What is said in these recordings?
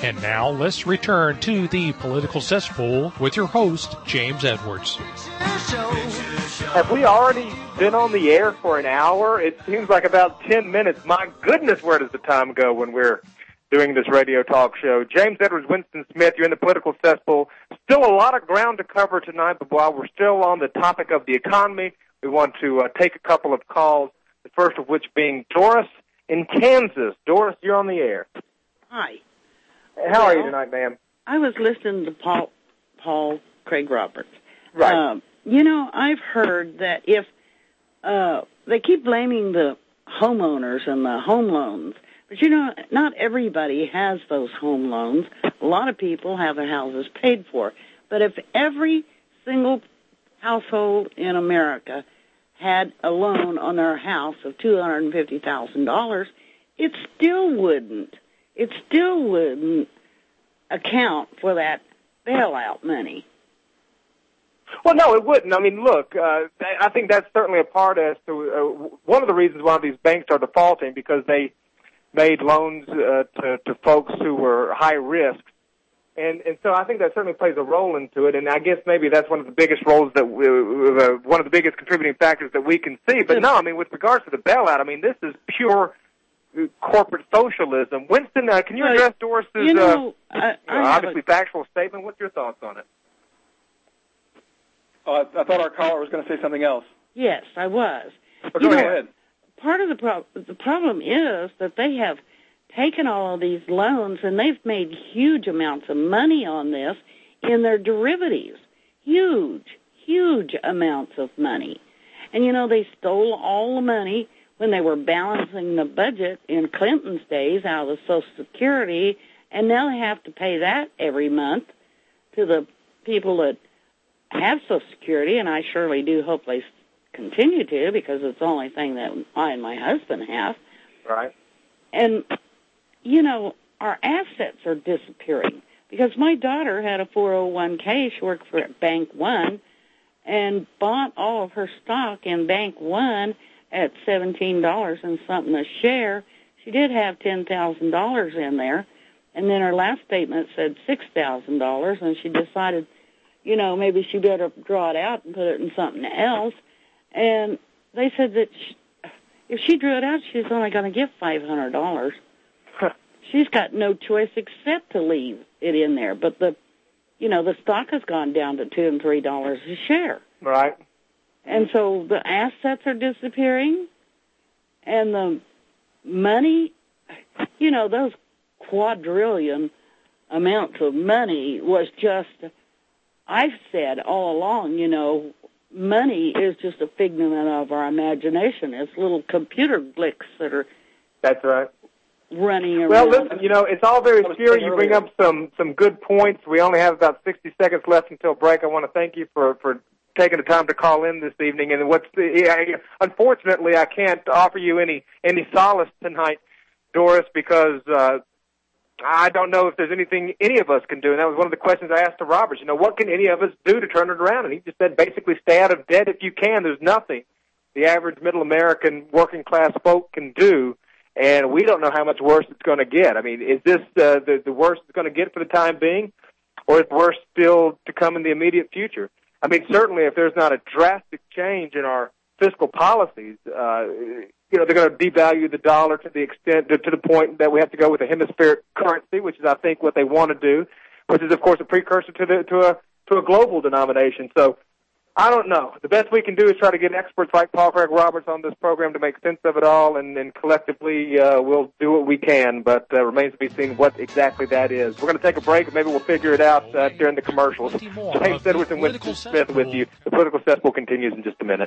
And now let's return to the Political Cesspool with your host, James Edwards. Have we already been on the air for an hour? It seems like about 10 minutes. My goodness, where does the time go when we're doing this radio talk show? James Edwards, Winston Smith, you're in the Political Cesspool. Still a lot of ground to cover tonight, but while we're still on the topic of the economy, we want to take a couple of calls, the first of which being Doris in Kansas. Doris, you're on the air. Hi. How are you tonight, ma'am? I was listening to Paul Craig Roberts. Right. I've heard that if they keep blaming the homeowners and the home loans, but not everybody has those home loans. A lot of people have their houses paid for. But if every single household in America had a loan on their house of $250,000, it still wouldn't account for that bailout money. Well, no, it wouldn't. I mean, look, I think that's certainly a part as to one of the reasons why these banks are defaulting, because they made loans to folks who were high risk. And so I think that certainly plays a role into it, and I guess maybe that's one of the biggest roles that one of the biggest contributing factors that we can see. But no, I mean, with regards to the bailout, I mean, this is pure corporate socialism. Winston, can you address Doris's obviously factual statement? What's your thoughts on it? I thought our caller was going to say something else. Yes, I was. Go ahead. Part of the problem is that they have taken all of these loans and they've made huge amounts of money on this in their derivatives. Huge amounts of money. And, they stole all the money when they were balancing the budget in Clinton's days out of Social Security, and now they have to pay that every month to the people that have Social Security, and I surely do hope they continue to, because it's the only thing that I and my husband have. Right. And, our assets are disappearing, because my daughter had a 401k. She worked for Bank One and bought all of her stock in Bank One at $17 and something a share. She did have $10,000 in there, and then her last statement said $6,000, and she decided, maybe she better draw it out and put it in something else. And they said that if she drew it out, she's only going to get $500. She's got no choice except to leave it in there. But the stock has gone down to $2 and $3 a share. Right. And so the assets are disappearing, and the money, those quadrillion amounts of money was just, I've said all along, money is just a figment of our imagination. It's little computer blicks that are That's right. running around. Well, listen, it's all very scary. You bring up some good points. We only have about 60 seconds left until break. I want to thank you for taking the time to call in this evening. And unfortunately, I can't offer you any solace tonight, Doris, because I don't know if there's anything any of us can do. And that was one of the questions I asked to Roberts. What can any of us do to turn it around? And he just said, basically, stay out of debt if you can. There's nothing the average middle American working class folk can do. And we don't know how much worse it's going to get. I mean, is this the worst it's going to get for the time being, or is worse still to come in the immediate future? I mean, certainly if there's not a drastic change in our fiscal policies, they're going to devalue the dollar to the extent, to the point that we have to go with a hemispheric currency, which is, I think, what they want to do, which is, of course, a precursor to a global denomination. So I don't know. The best we can do is try to get experts like Paul Craig Roberts on this program to make sense of it all, and collectively we'll do what we can, but remains to be seen what exactly that is. We're going to take a break, and maybe we'll figure it out during the commercials. James Edwards and Winston Smith with you. The Political Cesspool continues in just a minute.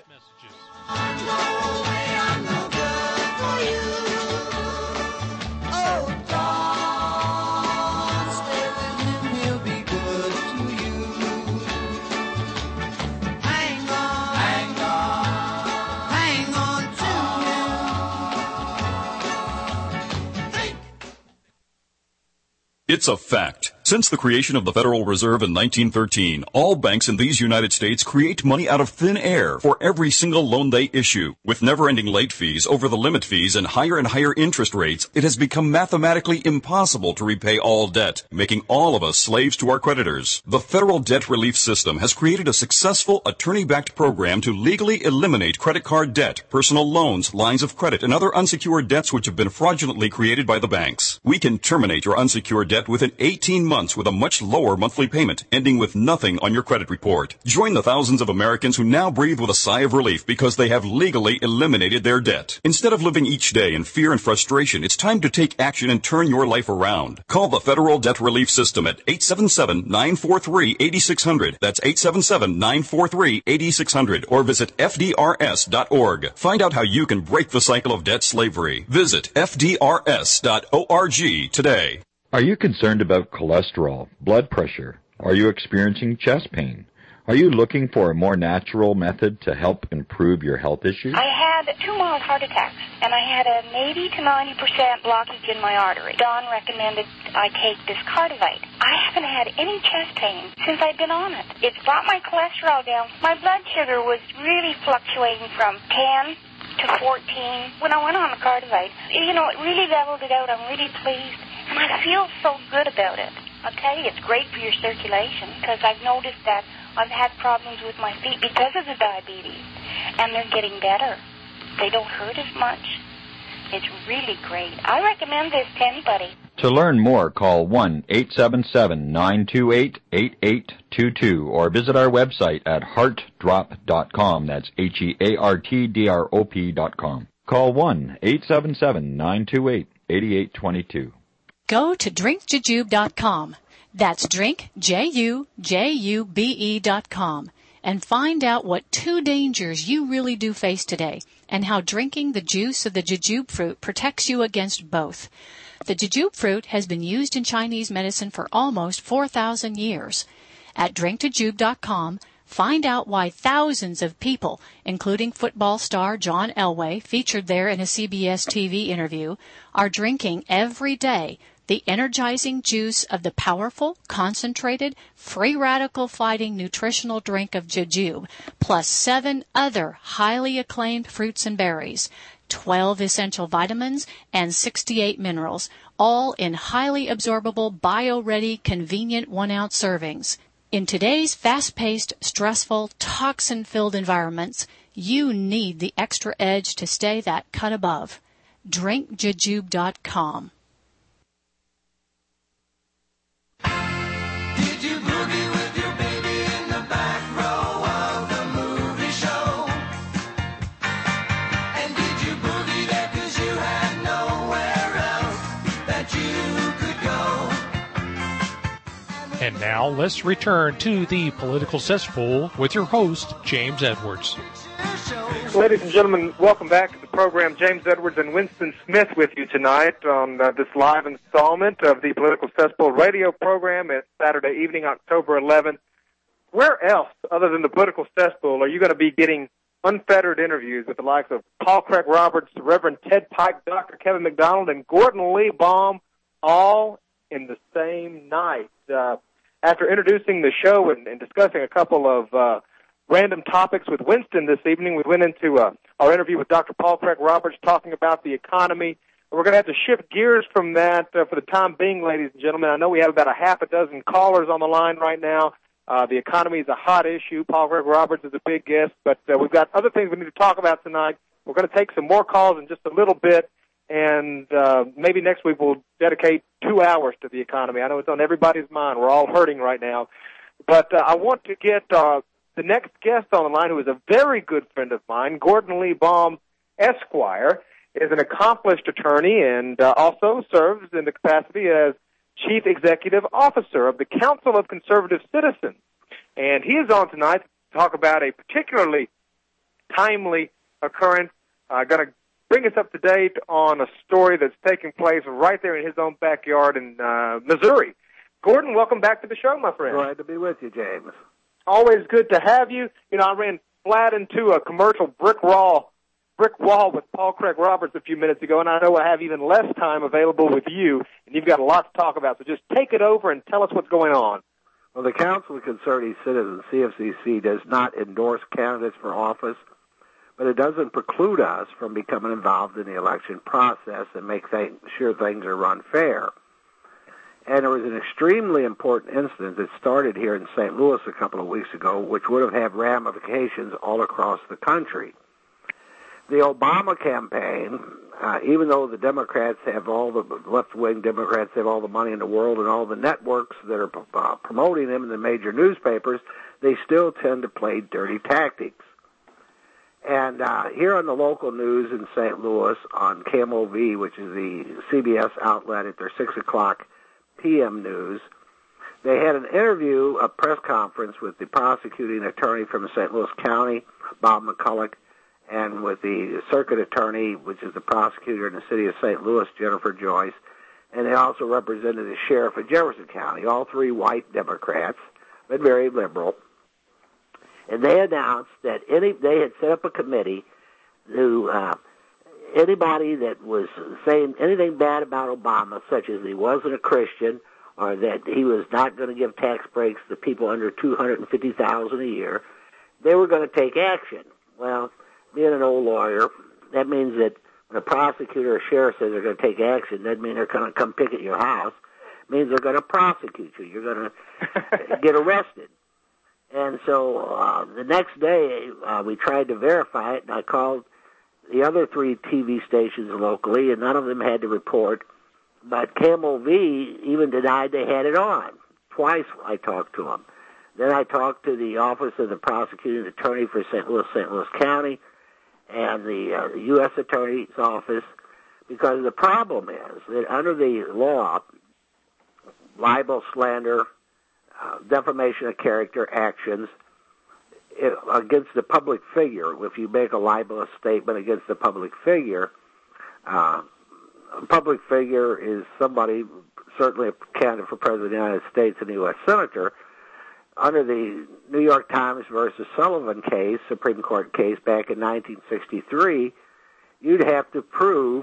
It's a fact. Since the creation of the Federal Reserve in 1913, all banks in these United States create money out of thin air for every single loan they issue. With never-ending late fees, over-the-limit fees, and higher interest rates, it has become mathematically impossible to repay all debt, making all of us slaves to our creditors. The Federal Debt Relief System has created a successful attorney-backed program to legally eliminate credit card debt, personal loans, lines of credit, and other unsecured debts which have been fraudulently created by the banks. We can terminate your unsecured debt within 18 months with a much lower monthly payment, ending with nothing on your credit report. Join the thousands of Americans who now breathe with a sigh of relief because they have legally eliminated their debt. Instead of living each day in fear and frustration, it's time to take action and turn your life around. Call the Federal Debt Relief System at 877-943-8600. That's 877-943-8600. Or visit FDRS.org. Find out how you can break the cycle of debt slavery. Visit FDRS.org today. Are you concerned about cholesterol, blood pressure? Are you experiencing chest pain? Are you looking for a more natural method to help improve your health issues? I had 2 mild heart attacks, and I had an 80 to 90% blockage in my artery. Don recommended I take this Cardivite. I haven't had any chest pain since I've been on it. It's brought my cholesterol down. My blood sugar was really fluctuating from 10 to 14 when I went on the Cardivite. You know, it really leveled it out. I'm really pleased. And I feel so good about it. I'll tell you, it's great for your circulation because I've noticed that I've had problems with my feet because of the diabetes, and they're getting better. They don't hurt as much. It's really great. I recommend this to anybody. To learn more, call 1-877-928-8822 or visit our website at heartdrop.com. That's HEARTDROP.com. Call 1-877-928-8822. Go to drinkjujube.com. That's drinkjujube.com and find out what 2 dangers you really do face today and how drinking the juice of the jujube fruit protects you against both. The jujube fruit has been used in Chinese medicine for almost 4,000 years. At drinkjujube.com, find out why thousands of people, including football star John Elway, featured there in a CBS TV interview, are drinking every day the energizing juice of the powerful, concentrated, free radical-fighting nutritional drink of jujube, plus 7 other highly acclaimed fruits and berries, 12 essential vitamins, and 68 minerals, all in highly absorbable, bio-ready, convenient 1-ounce servings. In today's fast-paced, stressful, toxin-filled environments, you need the extra edge to stay that cut above. drinkjujube.com. Did you boogie with your baby in the back row of the movie show? And did you boogie there 'cause you had nowhere else that you could go? And now let's return to the Political Cesspool with your host, James Edwards. Ladies and gentlemen, welcome back to the program. James Edwards and Winston Smith with you tonight on this live installment of the Political Cesspool radio program. It's Saturday evening, October 11th. Where else, other than the Political Cesspool, are you going to be getting unfettered interviews with the likes of Paul Craig Roberts, Reverend Ted Pike, Dr. Kevin McDonald, and Gordon Lee Baum, all in the same night? After introducing the show and discussing a couple of random topics with Winston this evening, we went into our interview with Dr. Paul Craig Roberts talking about the economy. We're going to have to shift gears from that for the time being, ladies and gentlemen. I know we have about a half a dozen callers on the line right now. The economy is a hot issue. Paul Craig Roberts is a big guest, but we've got other things we need to talk about tonight. We're going to take some more calls in just a little bit, and maybe next week we'll dedicate 2 hours to the economy. I know it's on everybody's mind. We're all hurting right now. But I want to get the next guest on the line, who is a very good friend of mine. Gordon Lee Baum, Esquire, is an accomplished attorney and also serves in the capacity as Chief Executive Officer of the Council of Conservative Citizens. And he is on tonight to talk about a particularly timely occurrence, going to bring us up to date on a story that's taking place right there in his own backyard in Missouri. Gordon, welcome back to the show, my friend. Glad to be with you, James. Always good to have you. You know, I ran flat into a commercial brick wall brick wall with Paul Craig Roberts a few minutes ago, and I know I have even less time available with you, and you've got a lot to talk about. So just take it over and tell us what's going on. Well, the Council of Conservative Citizens, CFCC, does not endorse candidates for office, but it doesn't preclude us from becoming involved in the election process and make sure things are run fair. And there was an extremely important incident that started here in St. Louis a couple of weeks ago, which would have had ramifications all across the country. The Obama campaign, even though the Democrats have all the left-wing Democrats have all the money in the world and all the networks that are promoting them in the major newspapers, they still tend to play dirty tactics. And here on the local news in St. Louis on KMOV, which is the CBS outlet at their 6 o'clock p.m. news, they had an interview, a press conference with the prosecuting attorney from St. Louis County, Bob McCulloch, and with the circuit attorney, which is the prosecutor in the city of St. Louis, Jennifer Joyce, and they also represented the sheriff of Jefferson County, all three white Democrats, but very liberal. And they announced that they had set up a committee to anybody that was saying anything bad about Obama, such as he wasn't a Christian or that he was not going to give tax breaks to people under $250,000 a year, they were going to take action. Well, being an old lawyer, that means that when a prosecutor or sheriff says they're going to take action, that means they're going to come pick at your house. It means they're going to prosecute you. You're going to get arrested. And so the next day, we tried to verify it, and I called the other three TV stations locally, and none of them had to report. But KMOV even denied they had it on. Twice I talked to them. Then I talked to the Office of the Prosecuting Attorney for St. Louis County, and the U.S. Attorney's Office, because the problem is that under the law, libel, slander, defamation of character actions against the public figure, if you make a libelous statement against the public figure, a public figure is somebody, certainly a candidate for President of the United States and a U.S. Senator. Under the New York Times versus Sullivan case, Supreme Court case back in 1963, you'd have to prove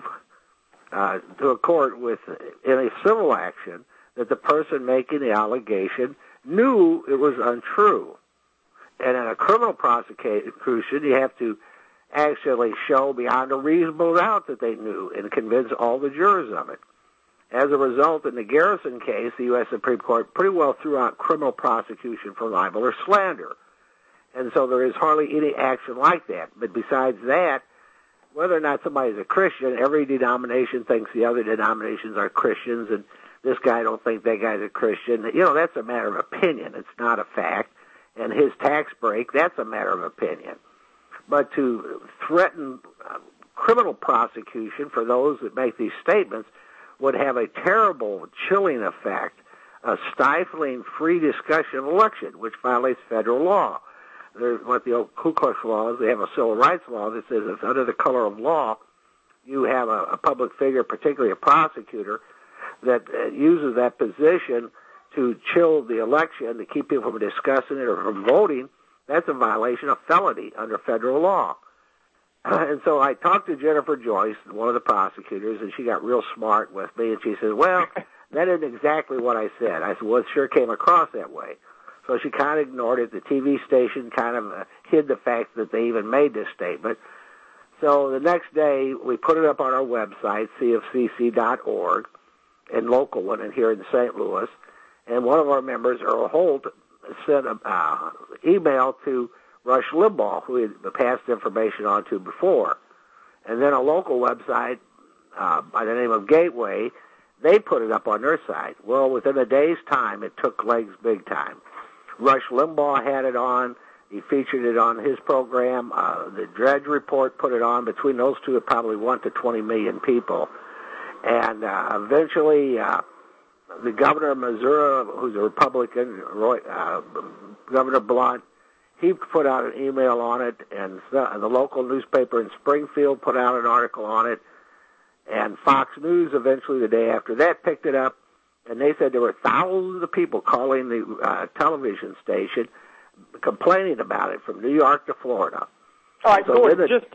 to a court in a civil action that the person making the allegation knew it was untrue. And in a criminal prosecution, you have to actually show beyond a reasonable doubt that they knew and convince all the jurors of it. As a result, in the Garrison case, the U.S. Supreme Court pretty well threw out criminal prosecution for libel or slander. And so there is hardly any action like that. But besides that, whether or not somebody's a Christian, every denomination thinks the other denominations are Christians, and this guy don't think that guy's a Christian. You know, that's a matter of opinion. It's not a fact. And his tax break, that's a matter of opinion. But to threaten criminal prosecution for those that make these statements would have a terrible, chilling effect, stifling free discussion of election, which violates federal law. What the old Ku Klux Law is, they have a civil rights law that says if under the color of law you have a public figure, particularly a prosecutor, that uses that position to chill the election, to keep people from discussing it or from voting, that's a violation of felony under federal law. And so I talked to Jennifer Joyce, one of the prosecutors, and she got real smart with me, and she said, well, that isn't exactly what I said. I said, well, it sure came across that way. So she kind of ignored it. The TV station kind of hid the fact that they even made this statement. So the next day, we put it up on our website, cfcc.org, and local one in here in St. Louis. And one of our members, Earl Holt, sent an email to Rush Limbaugh, who he had passed information on to before. And then a local website by the name of Gateway, they put it up on their site. Well, within a day's time, it took legs big time. Rush Limbaugh had it on. He featured it on his program. The Dredge Report put it on. Between those two, it probably went to 20 million people. And eventually, the governor of Missouri, who's a Republican, Governor Blunt, he put out an email on it, and the local newspaper in Springfield put out an article on it, and Fox News eventually the day after that picked it up, and they said there were thousands of people calling the television station complaining about it from New York to Florida. All right, Gordon, just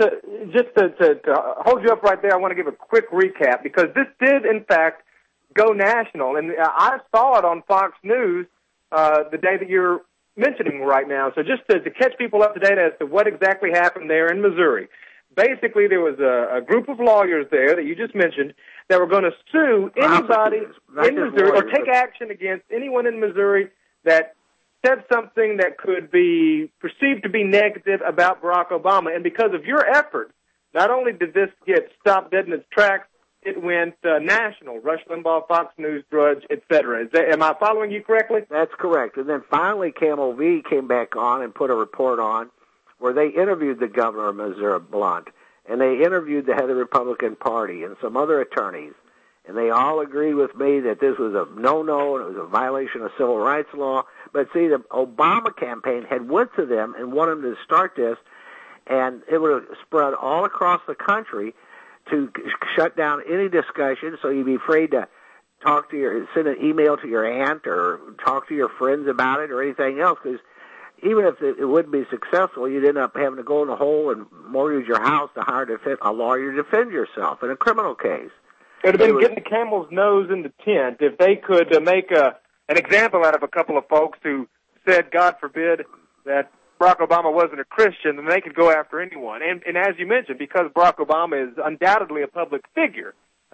to hold you up right there, I want to give a quick recap because this did, in fact, go national. And I saw it on Fox News the day that you're mentioning right now. So just to catch people up to date as to what exactly happened there in Missouri. Basically, there was a group of lawyers there that you just mentioned that were going to sue anybody in Missouri or take action against anyone in Missouri that said something that could be perceived to be negative about Barack Obama. And because of your efforts, not only did this get stopped dead in its tracks, it went national. Rush Limbaugh, Fox News, Drudge, etc. Am I following you correctly? That's correct. And then finally Camel V came back on and put a report on where they interviewed the governor of Missouri, Blunt, and they interviewed the head of the Republican Party and some other attorneys. And they all agreed with me that this was a no-no and it was a violation of civil rights law. But see, the Obama campaign had went to them and wanted them to start this, and it would have spread all across the country to shut down any discussion, so you'd be afraid to send an email to your aunt or talk to your friends about it or anything else, because even if it wouldn't be successful, you'd end up having to go in a hole and mortgage your house to hire a lawyer to defend yourself in a criminal case. It would have been getting the camel's nose in the tent if they could make an example out of a couple of folks who said, God forbid, that Barack Obama wasn't a Christian, then they could go after anyone. And as you mentioned, because Barack Obama is undoubtedly a public figure,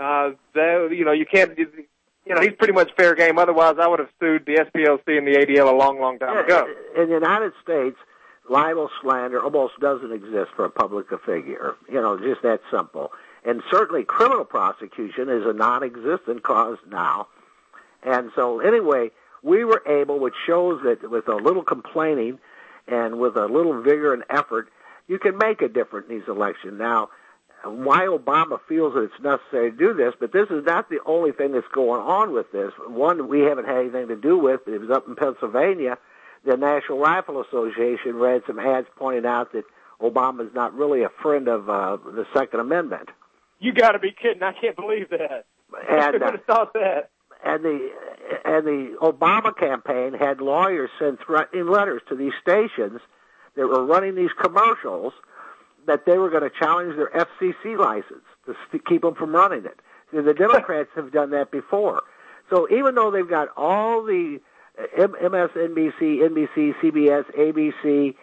you can't, he's pretty much fair game. Otherwise, I would have sued the SPLC and the ADL a long, long time ago. In the United States, libel slander almost doesn't exist for a public figure. Just that simple. And certainly criminal prosecution is a non-existent cause now. And so anyway, we were able, which shows that with a little complaining and with a little vigor and effort, you can make a difference in these elections. Now, why Obama feels that it's necessary to do this, but this is not the only thing that's going on with this. One we haven't had anything to do with. It was up in Pennsylvania. The National Rifle Association read some ads pointing out that Obama's not really a friend of the Second Amendment. You got to be kidding! I can't believe that. And, I could have thought that. And the Obama campaign had lawyers send threatening letters to these stations that were running these commercials that they were going to challenge their FCC license to keep them from running it. So the Democrats have done that before. So even though they've got all the MSNBC, NBC, CBS, ABC,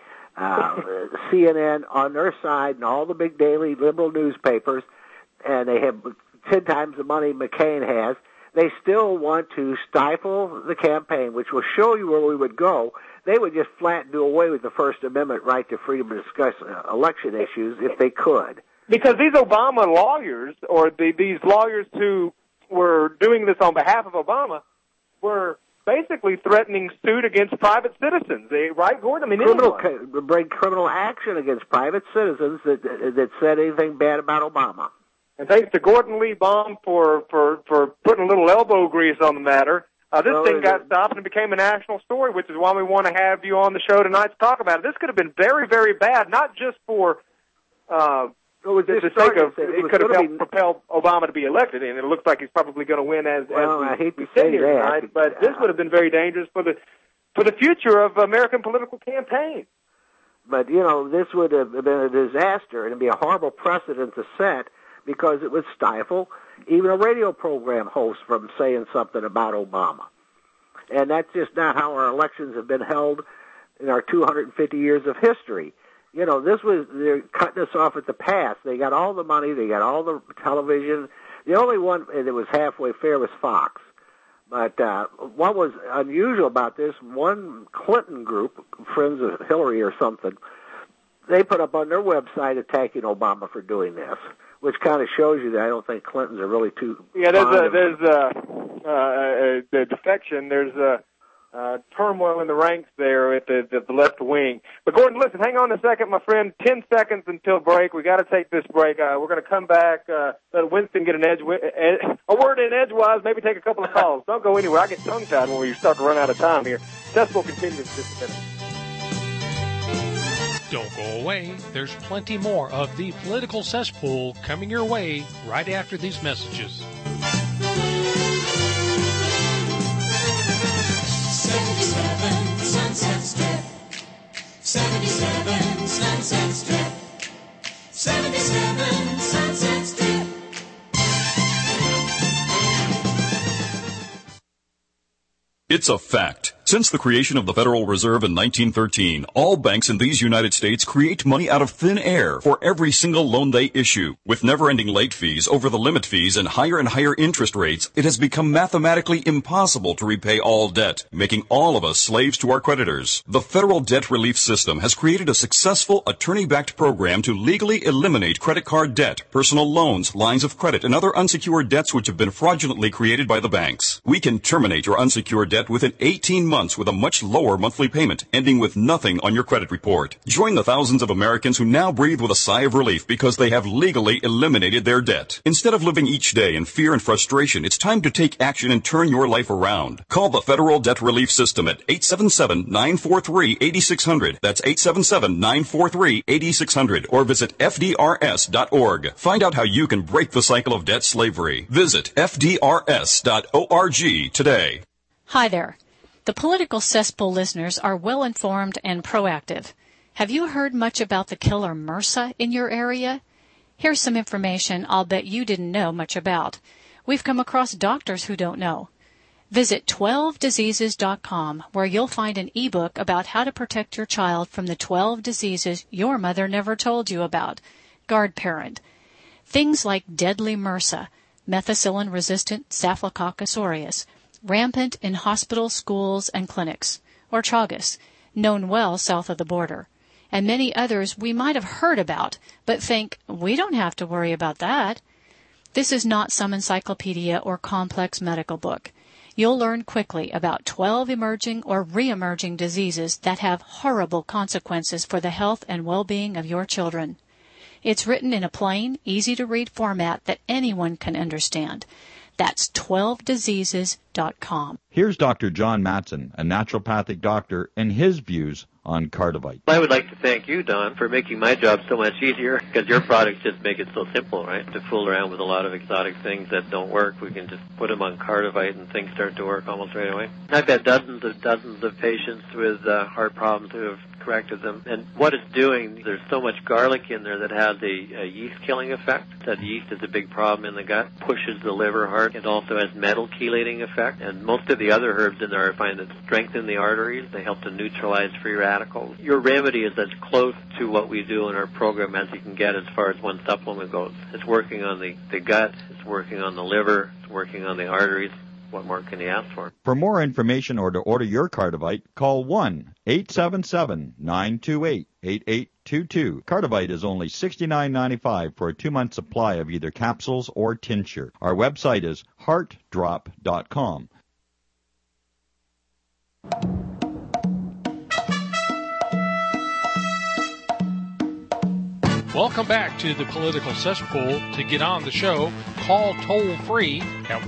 CNN on their side and all the big daily liberal newspapers, and they have 10 times the money McCain has, they still want to stifle the campaign, which will show you where we would go. They would just flat do away with the First Amendment right to freedom to discuss election issues if they could. Because these Obama lawyers, or these lawyers who were doing this on behalf of Obama, were basically threatening suit against private citizens, right, Gordon? I mean, bring criminal action against private citizens that said anything bad about Obama. And thanks to Gordon Lee Baum for putting a little elbow grease on the matter, this thing got stopped and it became a national story, which is why we want to have you on the show tonight to talk about it. This could have been very, very bad, not just for the sake of it could have helped propel Obama to be elected, and it looks like he's probably going to win as I hate to sit say here that, tonight. But this would have been very dangerous for the future of American political campaign. But this would have been a disaster, and it'd be a horrible precedent to set, because it would stifle even a radio program host from saying something about Obama. And that's just not how our elections have been held in our 250 years of history. They're cutting us off at the pass. They got all the money, they got all the television. The only one that was halfway fair was Fox. But what was unusual about this, one Clinton group, Friends of Hillary or something, they put up on their website attacking Obama for doing this, which kind of shows you that I don't think Clintons are really too. Yeah, there's the defection. There's turmoil in the ranks there at the left wing. But Gordon, listen, hang on a second, my friend. 10 seconds until break. We got to take this break. We're going to come back. Let Winston get a word in edgewise. Maybe take a couple of calls. Don't go anywhere. I get tongue-tied when we start to run out of time here. Cesspool continues in just a minute. Don't go away. There's plenty more of the Political Cesspool coming your way right after these messages. 77 Sunset Strip. 77 Sunset Strip. It's a fact. Since the creation of the Federal Reserve in 1913, all banks in these United States create money out of thin air for every single loan they issue. With never-ending late fees, over-the-limit fees, and higher interest rates, it has become mathematically impossible to repay all debt, making all of us slaves to our creditors. The Federal Debt Relief System has created a successful attorney-backed program to legally eliminate credit card debt, personal loans, lines of credit, and other unsecured debts which have been fraudulently created by the banks. We can terminate your unsecured debt within 18 months with a much lower monthly payment, ending with nothing on your credit report. Join the thousands of Americans who now breathe with a sigh of relief because they have legally eliminated their debt. Instead of living each day in fear and frustration, it's time to take action and turn your life around. Call the Federal Debt Relief System at 877-943-8600. That's 877-943-8600. Or visit FDRS.org. Find out how you can break the cycle of debt slavery. Visit FDRS.org today. Hi there. The Political Cesspool listeners are well informed and proactive. Have you heard much about the killer MRSA in your area? Here's some information I'll bet you didn't know much about. We've come across doctors who don't know. Visit 12diseases.com, where you'll find an ebook about how to protect your child from the 12 diseases your mother never told you about. Guard Parent. Things like deadly MRSA, methicillin-resistant Staphylococcus aureus, rampant in hospitals, schools, and clinics, or Chagas, known well south of the border, and many others we might have heard about, but think, we don't have to worry about that. This is not some encyclopedia or complex medical book. You'll learn quickly about 12 emerging or re-emerging diseases that have horrible consequences for the health and well-being of your children. It's written in a plain, easy-to-read format that anyone can understand. That's 12diseases.com. Here's Dr. John Matson, a naturopathic doctor, and his views on Cardivite. I would like to thank you, Don, for making my job so much easier, because your products just make it so simple, right? To fool around with a lot of exotic things that don't work, we can just put them on Cardivite and things start to work almost right away. I've had dozens of patients with heart problems who have corrected them. And what it's doing, there's so much garlic in there that has a yeast-killing effect. That yeast is a big problem in the gut, pushes the liver hard. It also has metal chelating effect. And most of the other herbs in there I find that strengthen the arteries. They help to neutralize free radicals. Your remedy is as close to what we do in our program as you can get as far as one supplement goes. It's working on the gut, it's working on the liver, it's working on the arteries. What more can you ask for? For more information or to order your Cardivite, call 1-877-928-8822. Cardivite is only $69.95 for a 2-month supply of either capsules or tincture. Our website is heartdrop.com. Welcome back to the Political Cesspool. To get on the show, call toll-free at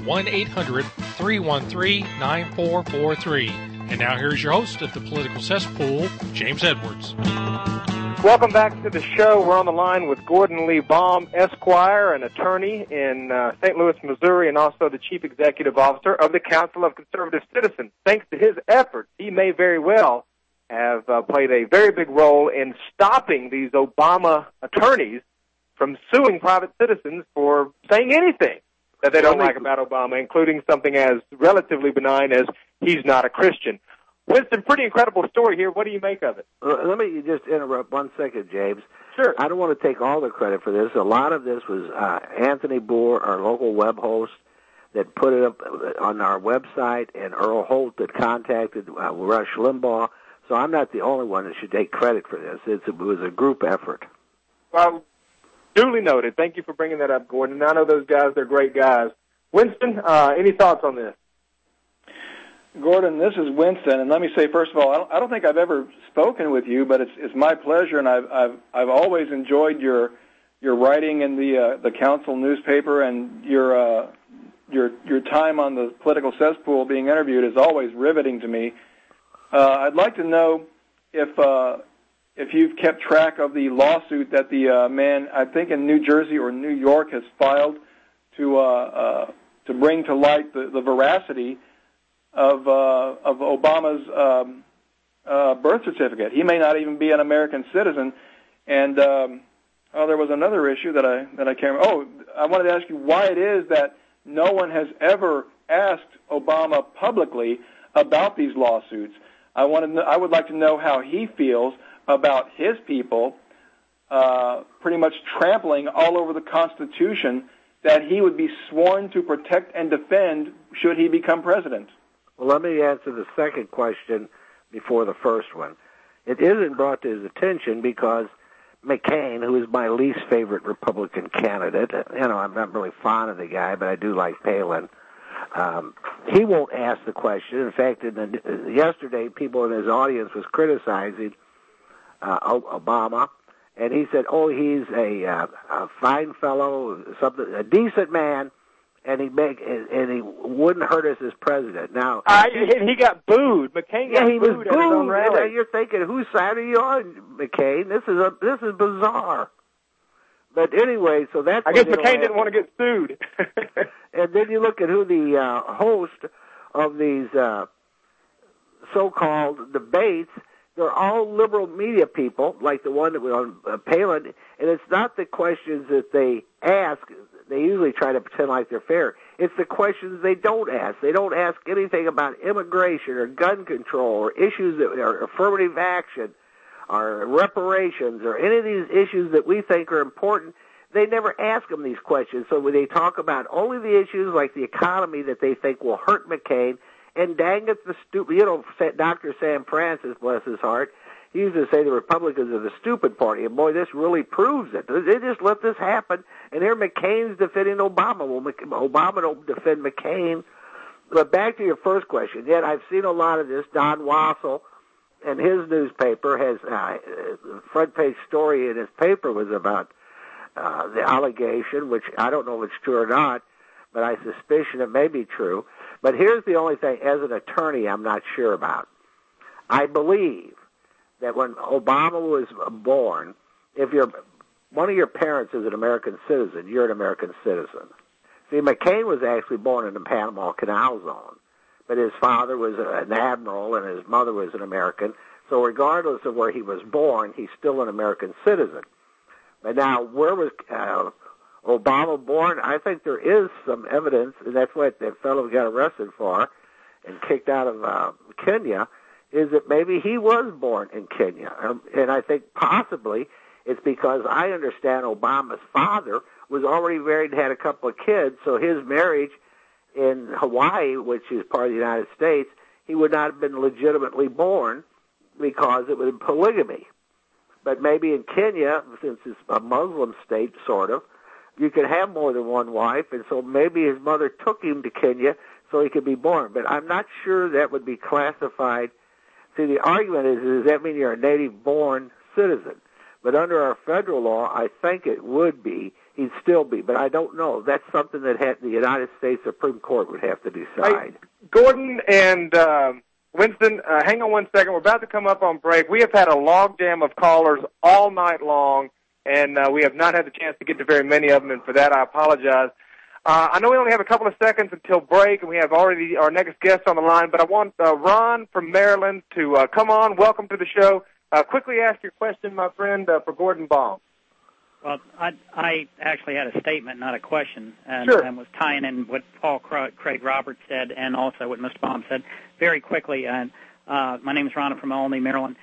1-800-313-9443. And now here's your host of the Political Cesspool, James Edwards. Welcome back to the show. We're on the line with Gordon Lee Baum, Esquire, an attorney in St. Louis, Missouri, and also the Chief Executive Officer of the Council of Conservative Citizens. Thanks to his efforts, he may very well have played a very big role in stopping these Obama attorneys from suing private citizens for saying anything that they don't like about Obama, including something as relatively benign as he's not a Christian. Winston, pretty incredible story here. What do you make of it? Let me just interrupt 1 second, James. Sure. I don't want to take all the credit for this. A lot of this was Anthony Boer, our local web host, that put it up on our website, and Earl Holt that contacted Rush Limbaugh. So I'm not the only one that should take credit for this. It was a group effort. Well, duly noted. Thank you for bringing that up, Gordon. I know those guys. They're great guys. Winston, any thoughts on this? Gordon, this is Winston, and let me say, first of all, I don't think I've ever spoken with you, but it's my pleasure, and I've always enjoyed your writing in the council newspaper, and your time on the Political Cesspool being interviewed is always riveting to me. I'd like to know if you've kept track of the lawsuit that the man, I think in New Jersey or New York, has filed to bring to light the veracity of Obama's birth certificate. He may not even be an American citizen. And there was another issue that I can't remember. Oh, I wanted to ask you why it is that no one has ever asked Obama publicly about these lawsuits. I would like to know how he feels about his people pretty much trampling all over the Constitution that he would be sworn to protect and defend should he become president. Well, let me answer the second question before the first one. It isn't brought to his attention because McCain, who is my least favorite Republican candidate, I'm not really fond of the guy, but I do like Palin. He won't ask the question. In fact, yesterday, people in his audience was criticizing Obama, and he said, "Oh, he's a fine fellow, a decent man, and he wouldn't hurt us as president." Now, he got booed. McCain got booed at his own rally. And you're thinking, whose side are you on, McCain? This is bizarre. But anyway, so that's. I guess McCain didn't want to get sued. And then you look at who the host of these so-called debates. They're all liberal media people, like the one that was on Palin, and it's not the questions that they ask. They usually try to pretend like they're fair. It's the questions they don't ask. They don't ask anything about immigration or gun control or issues that are affirmative action or reparations or any of these issues that we think are important. They never ask them these questions. So when they talk about only the issues like the economy that they think will hurt McCain, and dang it, the stupid, Dr. Sam Francis, bless his heart, he used to say the Republicans are the stupid party, and boy, this really proves it. They just let this happen, and here McCain's defending Obama. Well, Obama don't defend McCain. But back to your first question, yet I've seen a lot of this. Don Wassel and his newspaper has the front page story in his paper was about the allegation, which I don't know if it's true or not, but I suspicion it may be true. But here's the only thing, as an attorney, I'm not sure about. I believe that when Obama was born, if one of your parents is an American citizen, you're an American citizen. See, McCain was actually born in the Panama Canal Zone, but his father was an admiral and his mother was an American. So regardless of where he was born, he's still an American citizen. But now, where was Obama born? I think there is some evidence, and that's what that fellow got arrested for and kicked out of Kenya, is that maybe he was born in Kenya. And I think possibly it's because I understand Obama's father was already married and had a couple of kids, so his marriage in Hawaii, which is part of the United States, he would not have been legitimately born because it was polygamy. But maybe in Kenya, since it's a Muslim state, sort of, you could have more than one wife, and so maybe his mother took him to Kenya so he could be born. But I'm not sure that would be classified. See, the argument is, does that mean you're a native-born citizen? But under our federal law, I think it would be. He'd still be, but I don't know. That's something that the United States Supreme Court would have to decide. Hey, Gordon and Winston, hang on one second. We're about to come up on break. We have had a logjam of callers all night long, and we have not had the chance to get to very many of them, and for that I apologize. I know we only have a couple of seconds until break, and we have already our next guest on the line, but I want Ron from Maryland to come on. Welcome to the show. Quickly ask your question, my friend, for Gordon Baum. Well, I actually had a statement, not a question, and, sure. and was tying in what Paul Craig Roberts said and also what Mr. Baum said very quickly. And my name is Ron from Olney, Maryland.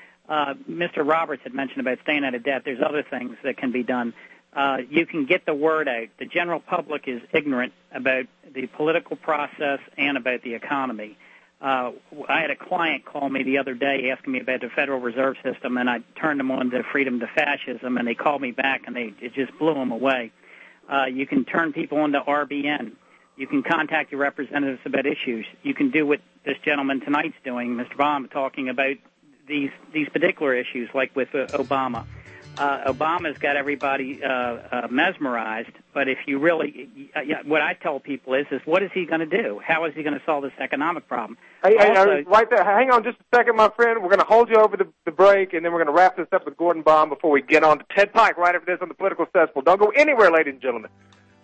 Mr. Roberts had mentioned about staying out of debt. There's other things that can be done. You can get the word out. The general public is ignorant about the political process and about the economy. I had a client call me the other day asking me about the Federal Reserve System, and I turned them on to freedom to fascism, and they called me back, and it just blew them away. You can turn people on to RBN. You can contact your representatives about issues. You can do what this gentleman tonight's doing, Mr. Baum, talking about these particular issues, like with Obama. Obama's got everybody mesmerized, but if you really, what I tell people is what is he going to do? How is he going to solve this economic problem? Hey, right there. Hang on just a second, my friend. We're going to hold you over the break, and then we're going to wrap this up with Gordon Baum before we get on to Ted Pike right after this on the Political Cesspool. Don't go anywhere, ladies and gentlemen.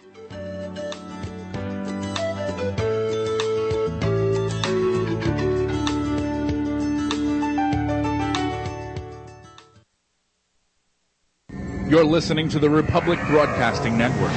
You're listening to the Republic Broadcasting Network,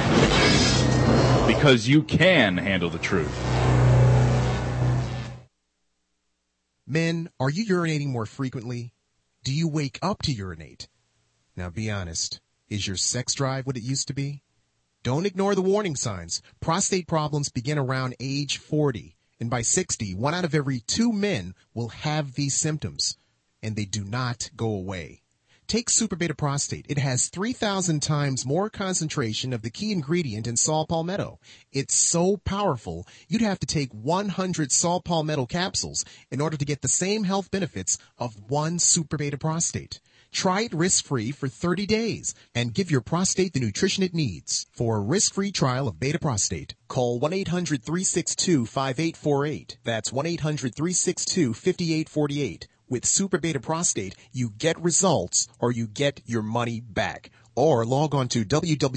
because you can handle the truth. Men, are you urinating more frequently? Do you wake up to urinate? Now be honest. Is your sex drive what it used to be? Don't ignore the warning signs. Prostate problems begin around age 40. And by 60, 1 out of every 2 men will have these symptoms. And they do not go away. Take Super Beta Prostate. It has 3,000 times more concentration of the key ingredient in saw palmetto. It's so powerful, you'd have to take 100 saw palmetto capsules in order to get the same health benefits of 1 Super Beta Prostate. Try it risk-free for 30 days and give your prostate the nutrition it needs. For a risk-free trial of Beta Prostate, call 1-800-362-5848. That's 1-800-362-5848. With Super Beta Prostate, you get results or you get your money back. Or log on to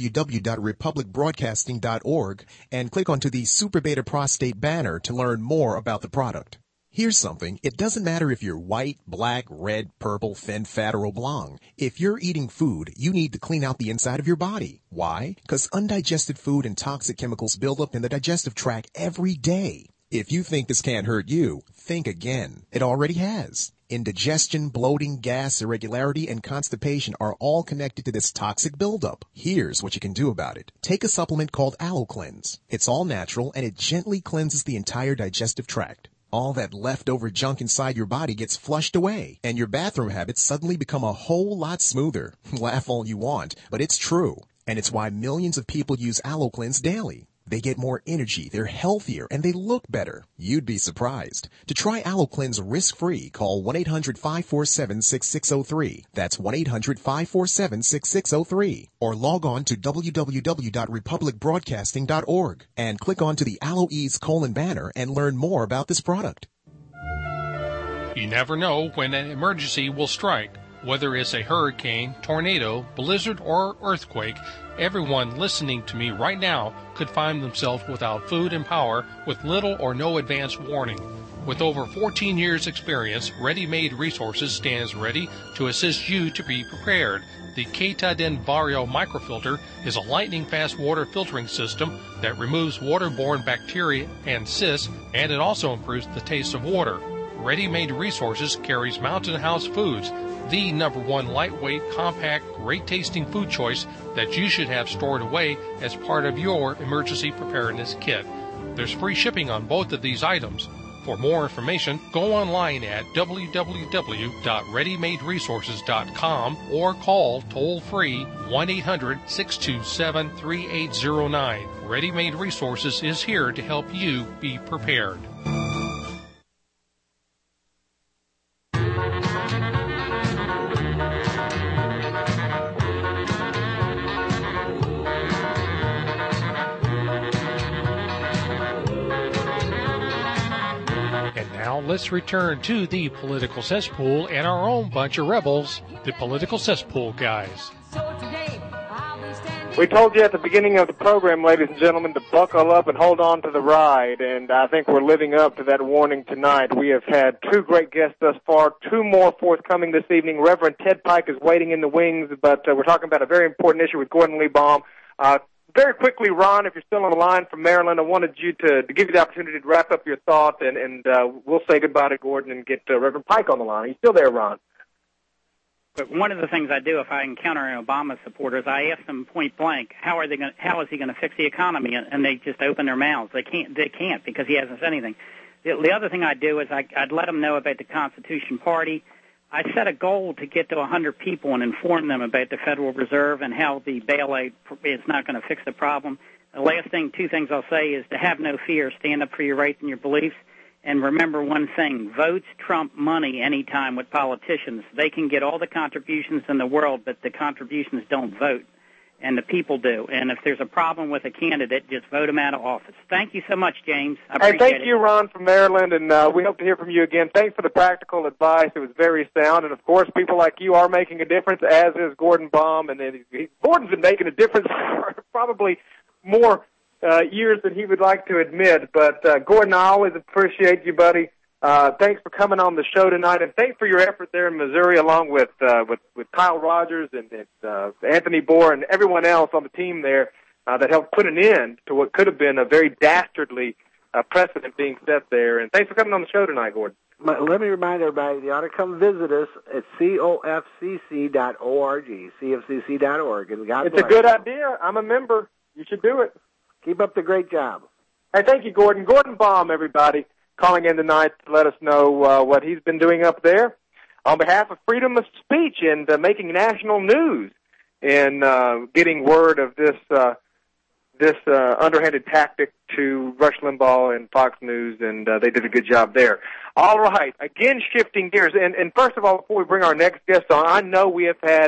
www.republicbroadcasting.org and click onto the Super Beta Prostate banner to learn more about the product. Here's something. It doesn't matter if you're white, black, red, purple, thin, fat, or oblong. If you're eating food, you need to clean out the inside of your body. Why? Because undigested food and toxic chemicals build up in the digestive tract every day. If you think this can't hurt you, think again. It already has. Indigestion, bloating, gas, irregularity, and constipation are all connected to this toxic buildup. Here's what you can do about it. Take a supplement called Aloe Cleanse. It's all natural, and it gently cleanses the entire digestive tract. All that leftover junk inside your body gets flushed away, and your bathroom habits suddenly become a whole lot smoother. Laugh all you want, but it's true. And it's why millions of people use Aloe Cleanse daily. They get more energy, they're healthier, and they look better. You'd be surprised. To try Aloe Cleanse risk-free, call 1-800-547-6603. That's 1-800-547-6603. Or log on to www.republicbroadcasting.org and click onto the Aloe Ease banner and learn more about this product. You never know when an emergency will strike. Whether it's a hurricane, tornado, blizzard, or earthquake, everyone listening to me right now could find themselves without food and power with little or no advance warning. With over 14 years' experience, Ready Made Resources stands ready to assist you to be prepared. The Queta del Barrio microfilter is a lightning-fast water filtering system that removes waterborne bacteria and cysts, and it also improves the taste of water. Ready Made Resources carries Mountain House Foods, the #1 lightweight, compact, great-tasting food choice that you should have stored away as part of your emergency preparedness kit. There's free shipping on both of these items. For more information, go online at www.readymaderesources.com or call toll-free 1-800-627-3809. Ready Made Resources is here to help you be prepared. Let's return to the political cesspool and our own bunch of rebels, the political cesspool guys. We told you at the beginning of the program, ladies and gentlemen, to buckle up and hold on to the ride, and I think we're living up to that warning tonight. We have had 2 great guests thus far, 2 more forthcoming this evening. Reverend Ted Pike is waiting in the wings, but we're talking about a very important issue with Gordon Lee Baum. Very quickly, Ron, if you're still on the line from Maryland, I wanted you to give you the opportunity to wrap up your thought, and we'll say goodbye to Gordon and get Reverend Pike on the line. Are you still there, Ron? But one of the things I do if I encounter an Obama supporter is I ask them point blank, how is he going to fix the economy? And they just open their mouths. They can't because he hasn't said anything. The other thing I do is I'd let them know about the Constitution Party. I set a goal to get to 100 people and inform them about the Federal Reserve and how the bailout is not going to fix the problem. The last thing, 2 things I'll say is to have no fear, stand up for your rights and your beliefs, and remember one thing, votes trump money anytime with politicians. They can get all the contributions in the world, but the contributions don't vote, and the people do. And if there's a problem with a candidate, just vote him out of office. Thank you so much, James. I appreciate it. Thank you, Ron, from Maryland, and we hope to hear from you again. Thanks for the practical advice. It was very sound, and, of course, people like you are making a difference, as is Gordon Baum. And Gordon's been making a difference for probably more years than he would like to admit. But, Gordon, I always appreciate you, buddy. Thanks for coming on the show tonight, and thanks for your effort there in Missouri, along with Kyle Rogers and Anthony Bohr and everyone else on the team there that helped put an end to what could have been a very dastardly precedent being set there. And thanks for coming on the show tonight, Gordon. Let me remind everybody, they ought to come visit us at cofcc.org, cfcc.org. And God It's a good idea. I'm a member. You should do it. Keep up the great job. Hey, thank you, Gordon. Gordon Baum, everybody, calling in tonight to let us know what he's been doing up there on behalf of freedom of speech and making national news and getting word of this underhanded tactic to Rush Limbaugh and Fox News, and they did a good job there. All right, again, shifting gears. And first of all, before we bring our next guest on, I know we have had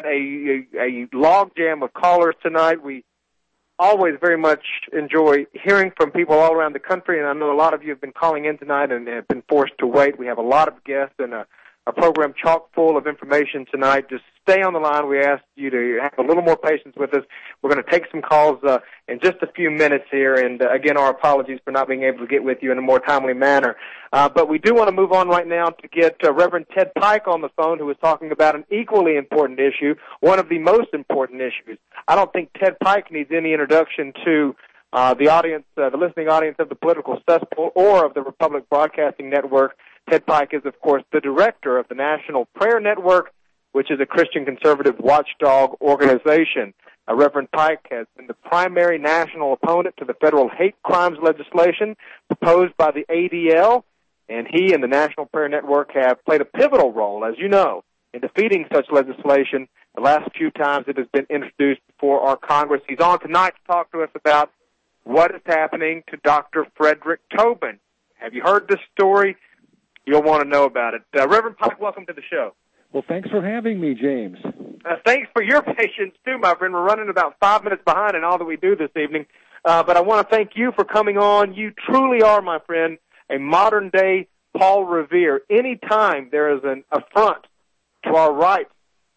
a logjam of callers tonight. We always very much enjoy hearing from people all around the country, and I know a lot of you have been calling in tonight and have been forced to wait. We have a lot of guests and a program chock full of information tonight. Just stay on the line. We ask you to have a little more patience with us. We're going to take some calls in just a few minutes here, and again, our apologies for not being able to get with you in a more timely manner. But we do want to move on right now to get Reverend Ted Pike on the phone, who is talking about an equally important issue, one of the most important issues. I don't think Ted Pike needs any introduction to the audience, the listening audience of the Political Cesspool or of the Republic Broadcasting Network. Ted Pike is, of course, the director of the National Prayer Network, which is a Christian conservative watchdog organization. Reverend Pike has been the primary national opponent to the federal hate crimes legislation proposed by the ADL, and he and the National Prayer Network have played a pivotal role, as you know, in defeating such legislation the last few times it has been introduced before our Congress. He's on tonight to talk to us about what is happening to Dr. Frederick Tobin. Have you heard this story? You'll want to know about it. Reverend Pike, welcome to the show. Well, thanks for having me, James. Thanks for your patience, too, my friend. We're running about 5 minutes behind in all that we do this evening. But I want to thank you for coming on. You truly are, my friend, a modern-day Paul Revere. Anytime there is an affront to our rights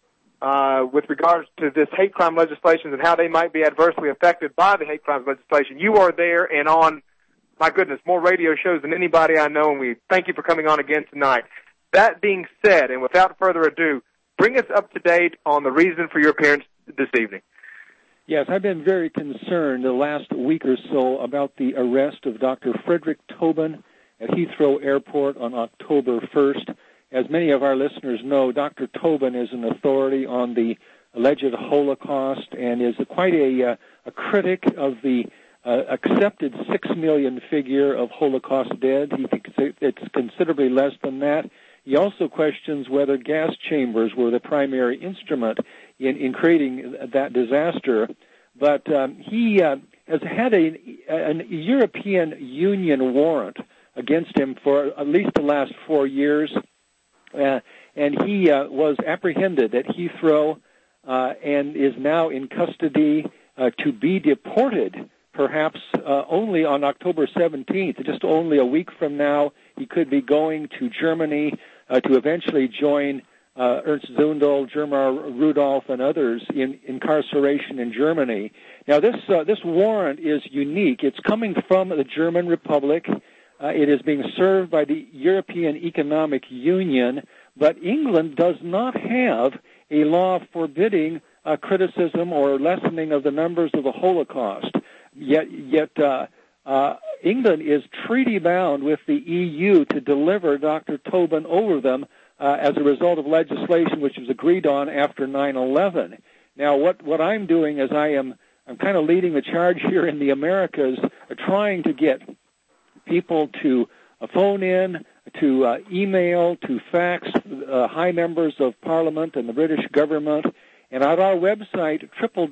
with regards to this hate crime legislation and how they might be adversely affected by the hate crimes legislation, you are there and on, my goodness, more radio shows than anybody I know, and we thank you for coming on again tonight. That being said, and without further ado, bring us up to date on the reason for your appearance this evening. Yes, I've been very concerned the last week or so about the arrest of Dr. Frederick Tobin at Heathrow Airport on October 1st. As many of our listeners know, Dr. Tobin is an authority on the alleged Holocaust and is quite a critic of the accepted 6 million figure of Holocaust dead. He thinks it's considerably less than that. He also questions whether gas chambers were the primary instrument in creating that disaster. But he has had a European Union warrant against him for at least the last 4 years. And he was apprehended at Heathrow and is now in custody to be deported, perhaps only on October 17th, just only a week from now. He could be going to Germany to eventually join Ernst Zundel, Germar Rudolph, and others in incarceration in Germany. Now, this warrant is unique. It's coming from the German Republic. It is being served by the European Economic Union, but England does not have a law forbidding criticism or lessening of the numbers of the Holocaust. Yet England is treaty-bound with the EU to deliver Dr. Tobin over them as a result of legislation which was agreed on after 9/11. Now, what I'm doing is I'm kind of leading the charge here in the Americas, trying to get people to phone in, to email, to fax high members of Parliament and the British government. And at our website,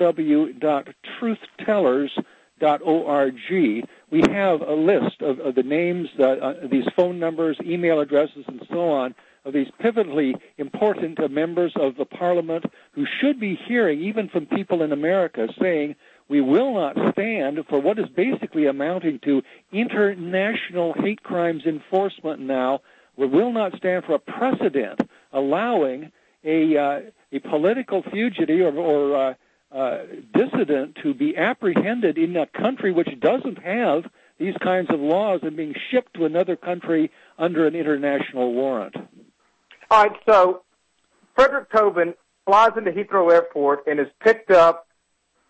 www.truthtellers.org, we have a list of the names, these phone numbers, email addresses, and so on, of these pivotally important members of the Parliament who should be hearing, even from people in America, saying, we will not stand for what is basically amounting to international hate crimes enforcement now. We will not stand for a precedent allowing a political fugitive or dissident to be apprehended in a country which doesn't have these kinds of laws and being shipped to another country under an international warrant. All right, so Frederick Tobin flies into Heathrow Airport and is picked up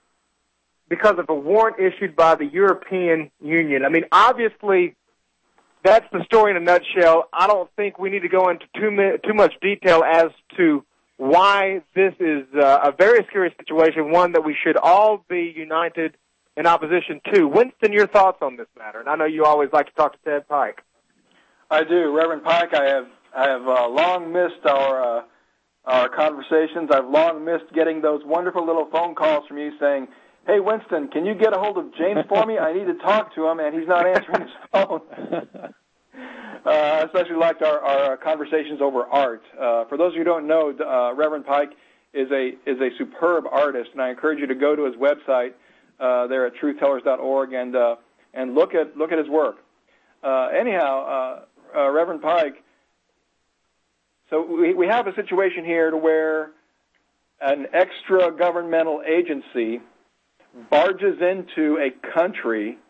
because of a warrant issued by the European Union. I mean, obviously, that's the story in a nutshell. I don't think we need to go into too much detail as to why this is a very scary situation, one that we should all be united in opposition to. Winston, your thoughts on this matter? And I know you always like to talk to Ted Pike. I do, Reverend Pike. I have long missed our conversations. I've long missed getting those wonderful little phone calls from you saying, "Hey, Winston, can you get a hold of James for me? I need to talk to him, and he's not answering his phone." I especially liked our conversations over art. For those of you who don't know, Reverend Pike is a superb artist, and I encourage you to go to his website there at truthtellers.org and look at his work. Anyhow, Reverend Pike, so we have a situation here to where an extra governmental agency barges into a country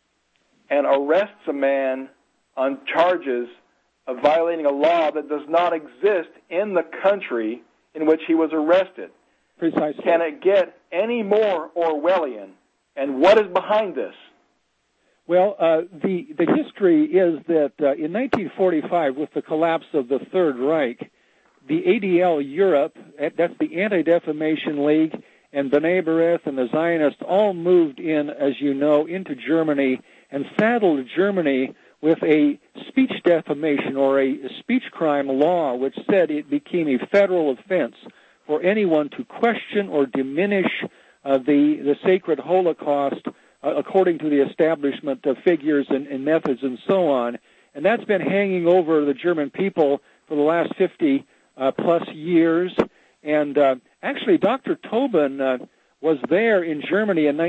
and arrests a man on charges of violating a law that does not exist in the country in which he was arrested. Precisely. Can it get any more Orwellian? And what is behind this? Well, the history is that in 1945, with the collapse of the Third Reich, the ADL Europe, that's the Anti-Defamation League, and B'nai B'rith and the Zionists all moved in, as you know, into Germany and saddled Germany with a speech defamation or a speech crime law, which said it became a federal offense for anyone to question or diminish the sacred Holocaust according to the establishment of figures and methods and so on. And that's been hanging over the German people for the last 50 plus years. And actually, Dr. Tobin was there in Germany in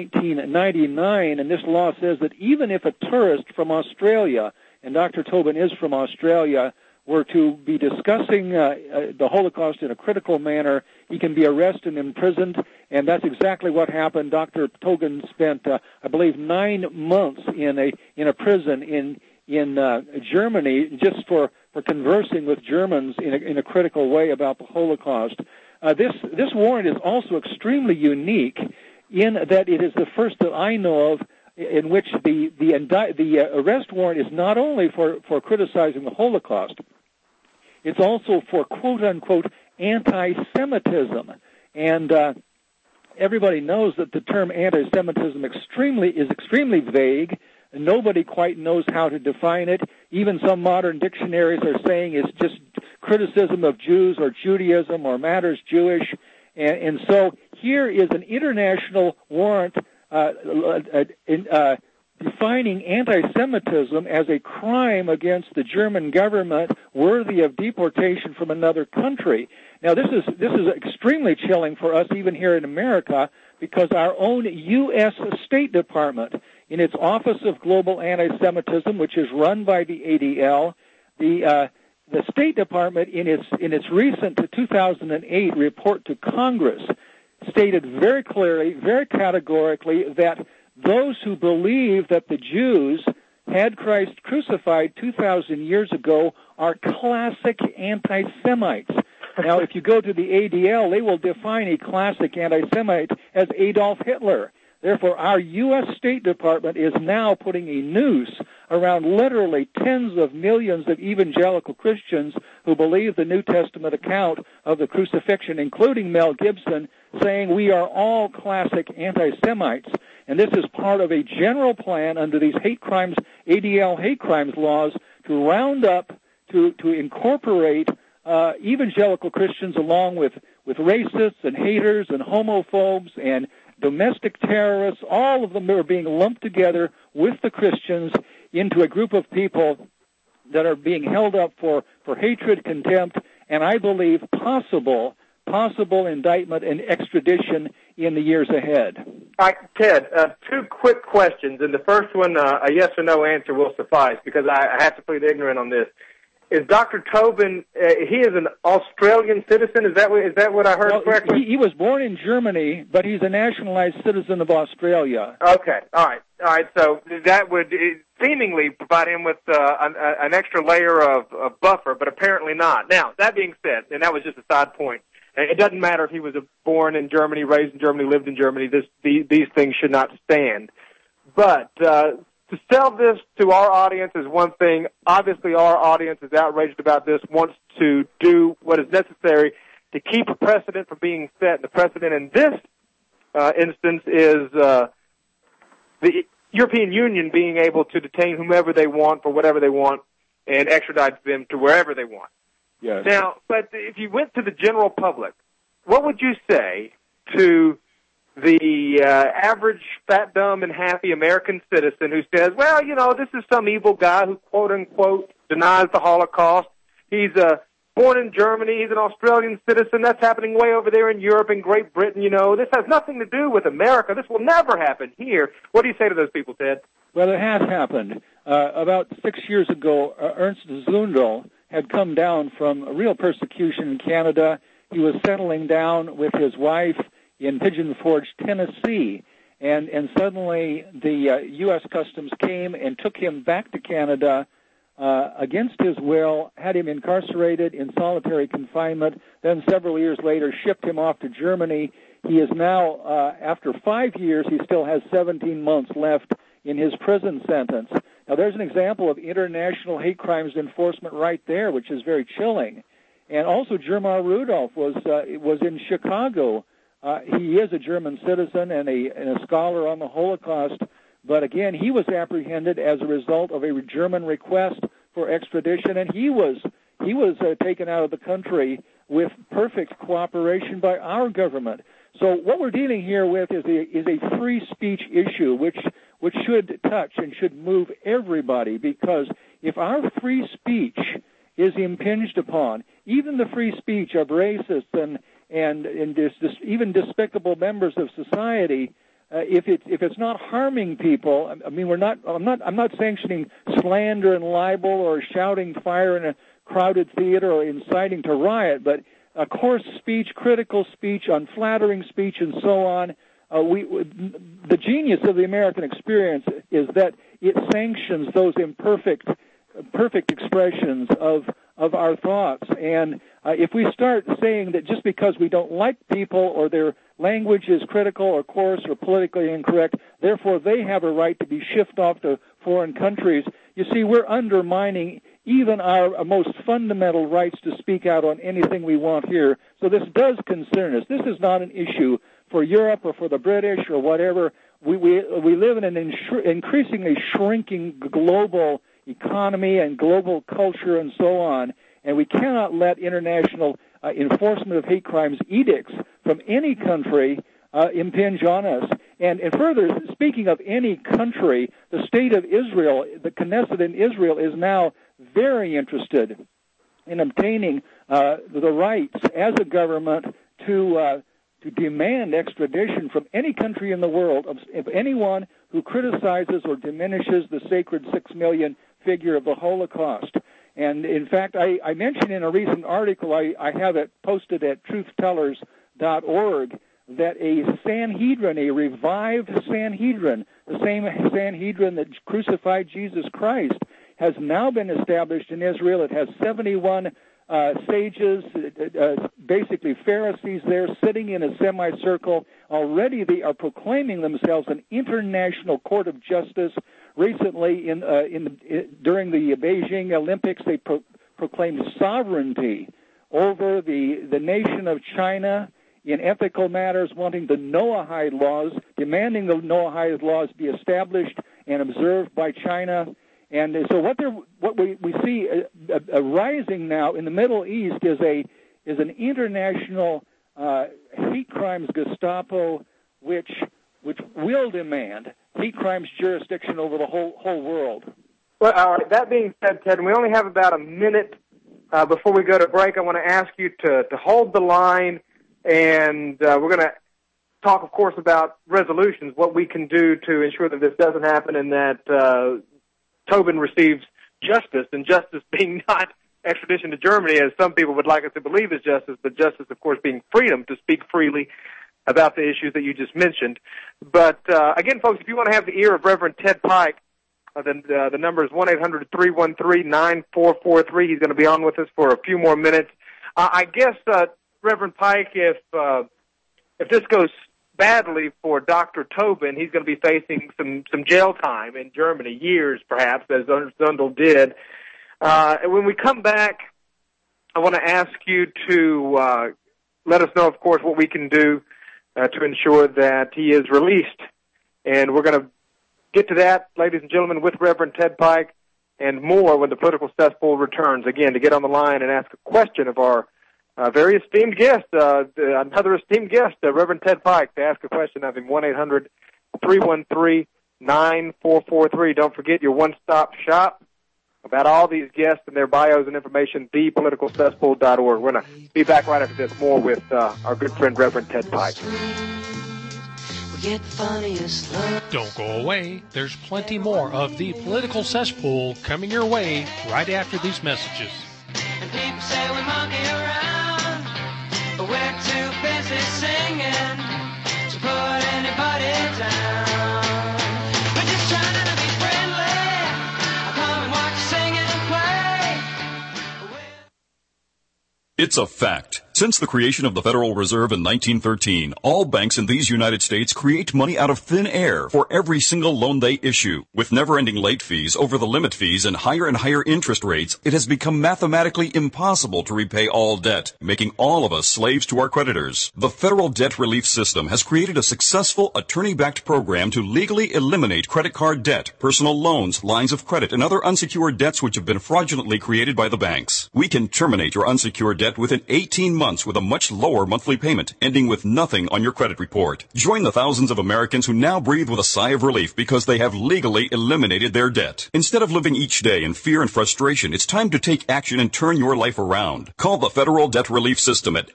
1999, and this law says that even if a tourist from Australia, and Dr. Tobin is from Australia, were to be discussing the Holocaust in a critical manner, he can be arrested and imprisoned, and that's exactly what happened. Dr. Tobin spent, I believe, 9 months in a prison in Germany just for conversing with Germans in a critical way about the Holocaust. This warrant is also extremely unique in that it is the first that I know of in which the arrest warrant is not only for criticizing the Holocaust, it's also for quote-unquote anti-Semitism. And everybody knows that the term anti-Semitism is extremely vague. Nobody quite knows how to define it. Even some modern dictionaries are saying it's just criticism of Jews or Judaism or matters Jewish. And so here is an international warrant defining anti-Semitism as a crime against the German government worthy of deportation from another country. Now, this is extremely chilling for us even here in America because our own U.S. State Department, in its Office of Global Anti-Semitism, which is run by the ADL, the State Department in its recent 2008 report to Congress stated very clearly, very categorically, that those who believe that the Jews had Christ crucified 2,000 years ago are classic anti-Semites. Now, if you go to the ADL, they will define a classic anti-Semite as Adolf Hitler. Therefore, our U.S. State Department is now putting a noose around literally tens of millions of evangelical Christians who believe the New Testament account of the crucifixion, including Mel Gibson, saying we are all classic anti-Semites. And this is part of a general plan under these hate crimes, ADL hate crimes laws, to round up, to incorporate evangelical Christians along with racists and haters and homophobes and domestic terrorists. All of them are being lumped together with the Christians into a group of people that are being held up for hatred, contempt, and I believe possible indictment and extradition in the years ahead. All right, Ted, 2 quick questions, and the first one, a yes or no answer will suffice because I have to plead ignorant on this. Is Dr. Tobin, he is an Australian citizen? Is that what I heard correctly? He was born in Germany, but he's a nationalized citizen of Australia. Okay, all right. So that would seemingly provide him with an extra layer of buffer, but apparently not. Now, that being said, and that was just a side point, it doesn't matter if he was born in Germany, raised in Germany, lived in Germany. These things should not stand. But to sell this to our audience is one thing. Obviously, our audience is outraged about this, wants to do what is necessary to keep a precedent from being set. And the precedent in this instance is the European Union being able to detain whomever they want for whatever they want and extradite them to wherever they want. Yes. Now, but if you went to the general public, what would you say to the average fat, dumb, and happy American citizen who says, well, you know, this is some evil guy who, quote-unquote, denies the Holocaust. He's born in Germany. He's an Australian citizen. That's happening way over there in Europe and Great Britain. You know, this has nothing to do with America. This will never happen here. What do you say to those people, Ted? Well, it has happened. About 6 years ago, Ernst Zundel had come down from real persecution in Canada. He was settling down with his wife in Pigeon Forge, Tennessee, and suddenly the U.S. Customs came and took him back to Canada against his will, had him incarcerated in solitary confinement, then several years later shipped him off to Germany. He is now, after 5 years, he still has 17 months left in his prison sentence. Now, there's an example of international hate crimes enforcement right there, which is very chilling. And also, Germar Rudolph was in Chicago. He is a German citizen and a scholar on the Holocaust, but again, he was apprehended as a result of a German request for extradition, and he was taken out of the country with perfect cooperation by our government. So what we're dealing here with is a free speech issue, which should touch and should move everybody, because if our free speech is impinged upon, even the free speech of racists and even despicable members of society, if it's not harming people, I mean, I'm not sanctioning slander and libel or shouting fire in a crowded theater or inciting to riot, but coarse speech, critical speech, unflattering speech, and so on. The genius of the American experience is that it sanctions those perfect expressions of our thoughts. And if we start saying that just because we don't like people or their language is critical or coarse or politically incorrect, therefore they have a right to be shipped off to foreign countries, you see, we're undermining even our most fundamental rights to speak out on anything we want here. So this does concern us. This is not an issue for Europe or for the British or whatever. We live in an increasingly shrinking global economy and global culture and so on, and we cannot let international enforcement of hate crimes edicts from any country impinge on us. And further, speaking of any country, the state of Israel, the Knesset in Israel, is now very interested in obtaining the rights as a government to demand extradition from any country in the world of anyone who criticizes or diminishes the sacred 6 million figure of the Holocaust. And in fact, I mentioned in a recent article, I have it posted at truthtellers.org, that a Sanhedrin, a revived Sanhedrin, the same Sanhedrin that crucified Jesus Christ, has now been established in Israel. It has 71 sages, basically Pharisees there, sitting in a semicircle. Already they are proclaiming themselves an international court of justice. Recently, during the Beijing Olympics, they proclaimed sovereignty over the nation of China in ethical matters, wanting the Noahide laws, demanding the Noahide laws be established and observed by China. And so what we see rising now in the Middle East is an international hate crimes Gestapo, which will demand hate crimes jurisdiction over the whole world. Well, all right. That being said, Ted, and we only have about a minute before we go to break, I want to ask you to hold the line, and we're going to talk, of course, about resolutions, what we can do to ensure that this doesn't happen and that Tobin receives justice, and justice being not extradition to Germany, as some people would like us to believe is justice, but justice, of course, being freedom to speak freely about the issues that you just mentioned. But again, folks, if you want to have the ear of Reverend Ted Pike, then the number is 1-800-313-9443. He's going to be on with us for a few more minutes. I guess, Reverend Pike, if this goes badly for Dr. Tobin. He's going to be facing some jail time in Germany, years perhaps, as Zundel did. And when we come back, I want to ask you to let us know, of course, what we can do to ensure that he is released. And we're going to get to that, ladies and gentlemen, with Reverend Ted Pike and more when the Political Cesspool returns. Again, to get on the line and ask a question of our very esteemed guest, another esteemed guest, Reverend Ted Pike, to ask a question of him, 1-800-313-9443. Don't forget your one-stop shop about all these guests and their bios and information, thepoliticalcesspool.org. We're going to be back right after this, more with our good friend, Reverend Ted Pike. Don't go away. There's plenty more of The Political Cesspool coming your way right after these messages. And people say we monkey around, but we're too busy singing to put anybody down. We're just trying to be friendly. I'll come and watch you sing and play. It's a fact. Since the creation of the Federal Reserve in 1913, all banks in these United States create money out of thin air for every single loan they issue. With never-ending late fees, over-the-limit fees, and higher interest rates, it has become mathematically impossible to repay all debt, making all of us slaves to our creditors. The Federal Debt Relief System has created a successful attorney-backed program to legally eliminate credit card debt, personal loans, lines of credit, and other unsecured debts which have been fraudulently created by the banks. We can terminate your unsecured debt within 18 months with a much lower monthly payment, ending with nothing on your credit report. Join the thousands of Americans who now breathe with a sigh of relief because they have legally eliminated their debt. Instead of living each day in fear and frustration, it's time to take action and turn your life around. Call the Federal Debt Relief System at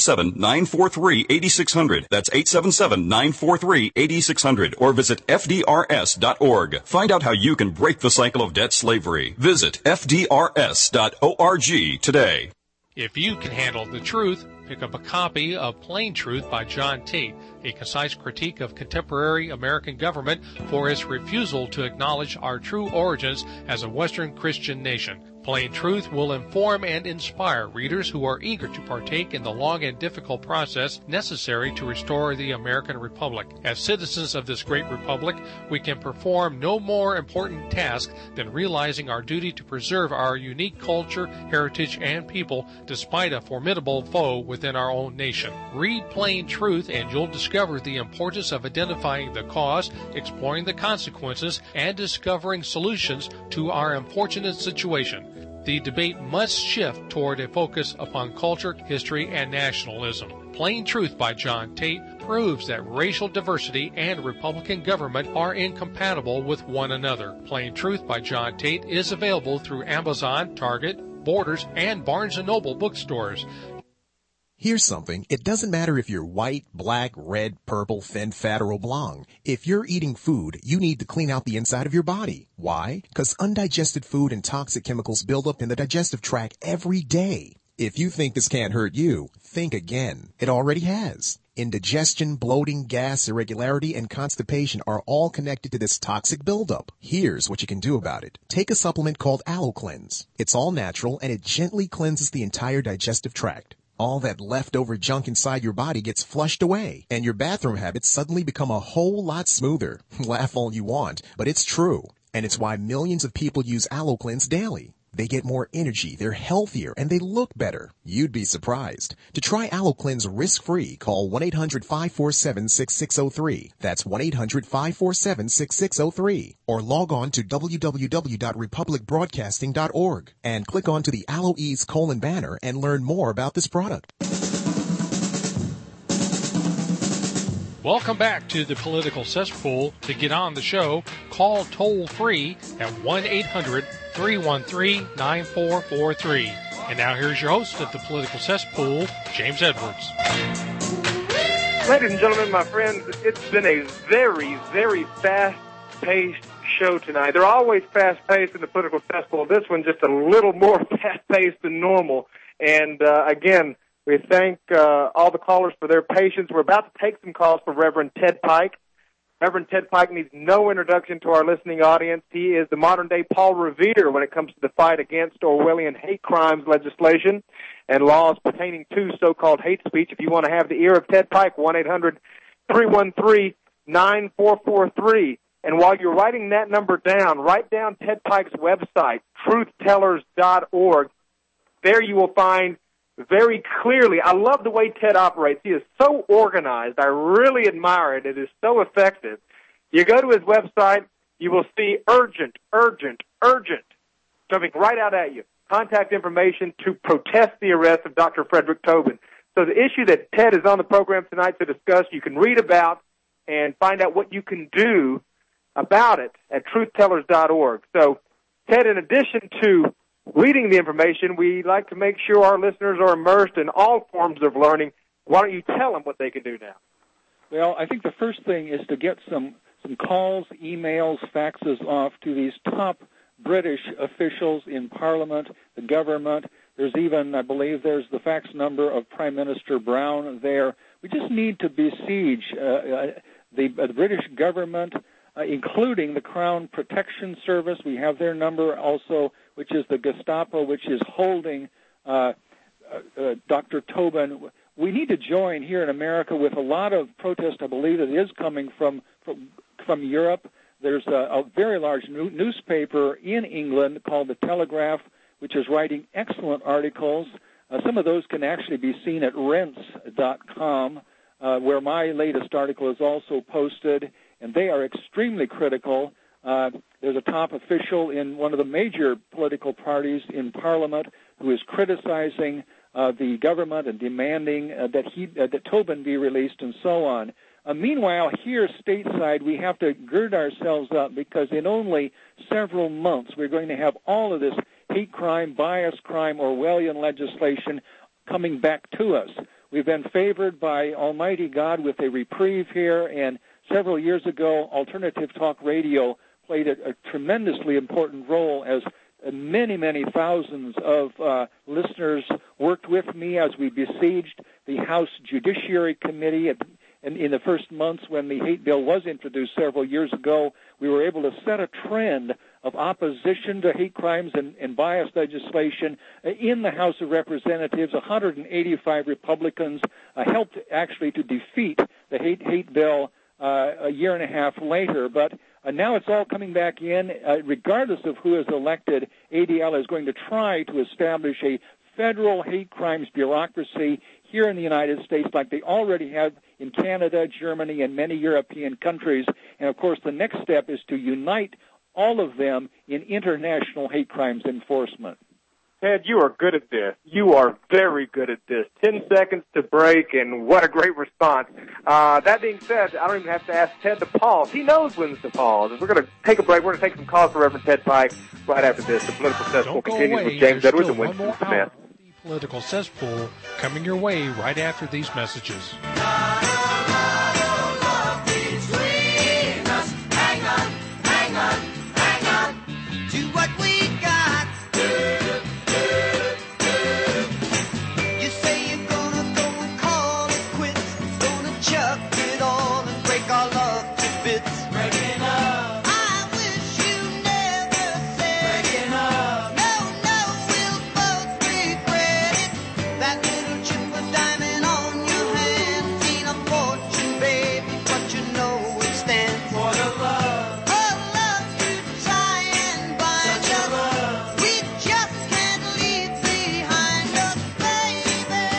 877-943-8600. That's 877-943-8600. Or visit FDRS.org. Find out how you can break the cycle of debt slavery. Visit FDRS.org today. If you can handle the truth, pick up a copy of Plain Truth by John Tate, a concise critique of contemporary American government for its refusal to acknowledge our true origins as a Western Christian nation. Plain Truth will inform and inspire readers who are eager to partake in the long and difficult process necessary to restore the American Republic. As citizens of this great republic, we can perform no more important task than realizing our duty to preserve our unique culture, heritage, and people despite a formidable foe within our own nation. Read Plain Truth and you'll discover the importance of identifying the cause, exploring the consequences, and discovering solutions to our unfortunate situation. The debate must shift toward a focus upon culture, history, and nationalism. Plain Truth by John Tate proves that racial diversity and Republican government are incompatible with one another. Plain Truth by John Tate is available through Amazon, Target, Borders, and Barnes & Noble bookstores. Here's something. It doesn't matter if you're white, black, red, purple, thin, fat, or oblong. If you're eating food, you need to clean out the inside of your body. Why? Because undigested food and toxic chemicals build up in the digestive tract every day. If you think this can't hurt you, think again. It already has. Indigestion, bloating, gas, irregularity, and constipation are all connected to this toxic buildup. Here's what you can do about it. Take a supplement called AlloCleanse. It's all natural, and it gently cleanses the entire digestive tract. All that leftover junk inside your body gets flushed away, and your bathroom habits suddenly become a whole lot smoother. Laugh all you want, but it's true. And it's why millions of people use AlloCleanse daily. They get more energy, they're healthier, and they look better. You'd be surprised. To try AlloCleanse risk-free, call 1-800-547-6603. That's 1-800-547-6603. Or log on to www.republicbroadcasting.org and click onto the AlloEase banner and learn more about this product. Welcome back to the Political Cesspool. To get on the show, call toll-free at 1-800-313-9443. And now here's your host of the Political Cesspool, James Edwards. Ladies and gentlemen, my friends, it's been a very, very fast-paced show tonight. They're always fast-paced in the Political Cesspool. This one just a little more fast-paced than normal. And again, we thank all the callers for their patience. We're about to take some calls for Reverend Ted Pike. Reverend Ted Pike needs no introduction to our listening audience. He is the modern-day Paul Revere when it comes to the fight against Orwellian hate crimes legislation and laws pertaining to so-called hate speech. If you want to have the ear of Ted Pike, 1-800-313-9443. 313-9443. And while you're writing that number down, write down Ted Pike's website, truthtellers.org. There you will find very clearly, I love the way Ted operates. He is so organized. I really admire it. It is so effective. You go to his website, you will see urgent, jumping right out at you. Contact information to protest the arrest of Dr. Frederick Tobin. So the issue that Ted is on the program tonight to discuss, you can read about and find out what you can do about it at truthtellers.org. So, Ted, in addition to reading the information, we like to make sure our listeners are immersed in all forms of learning. Why don't you tell them what they can do now? Well, I think the first thing is to get some calls, emails, faxes off to these top British officials in Parliament, the government. There's even, I believe, there's the fax number of Prime Minister Brown there. We just need to besiege the British government, including the Crown Protection Service. We have their number also, which is the Gestapo, which is holding Dr. Tobin. We need to join here in America with a lot of protest, I believe, that is coming from Europe. There's a very large newspaper in England called The Telegraph, which is writing excellent articles. Some of those can actually be seen at rents.com, where my latest article is also posted, and they are extremely critical. There's a top official in one of the major political parties in Parliament who is criticizing the government and demanding that Tobin be released and so on. Meanwhile, here stateside, we have to gird ourselves up because in only several months we're going to have all of this hate crime, bias crime, Orwellian legislation coming back to us. We've been favored by Almighty God with a reprieve here, and several years ago, Alternative Talk Radio played a tremendously important role as many, many thousands of listeners worked with me as we besieged the House Judiciary Committee. And in the first months when the hate bill was introduced several years ago, we were able to set a trend of opposition to hate crimes and bias legislation in the House of Representatives. 185 Republicans helped actually to defeat the hate bill a year and a half later. But now it's all coming back in. Regardless of who is elected, ADL is going to try to establish a federal hate crimes bureaucracy here in the United States like they already have in Canada, Germany, and many European countries. And, of course, the next step is to unite all of them in international hate crimes enforcement. Ted, you are good at this. You are very good at this. 10 seconds to break, and what a great response. That being said, I don't even have to ask Ted to pause. He knows when to pause. We're going to take a break. We're going to take some calls for Reverend Ted Pike right after this. The Political Cesspool continues with James Edwards and Winston Smith. The Political Cesspool coming your way right after these messages.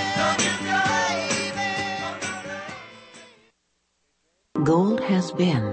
Gold has been